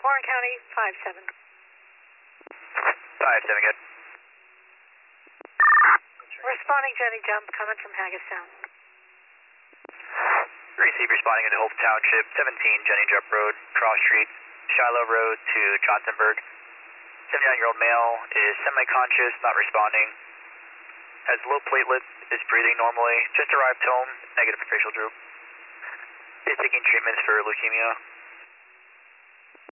Warren County, 5-7. 5-7, good. Responding Jenny Jump, coming from Hagerstown. Receive responding into Hope Township, 17 Jenny Jump Road, Cross Street, Shiloh Road to Johnsonburg. 79-year-old male is semi-conscious, not responding. Has low platelets, is breathing normally. Just arrived home, negative for facial droop. Is taking treatments for leukemia.